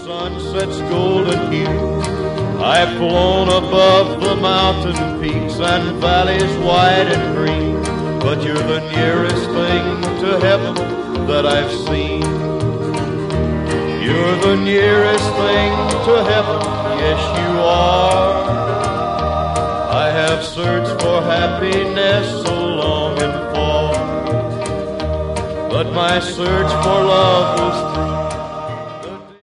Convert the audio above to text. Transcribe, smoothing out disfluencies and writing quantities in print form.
sunset's golden hue. I've flown above the mountain peaks and valleys wide and green, but you're the nearest thing to heaven that I've seen. You're the nearest thing to heaven, yes you are. I have searched for happiness so long and far, but my search for love was through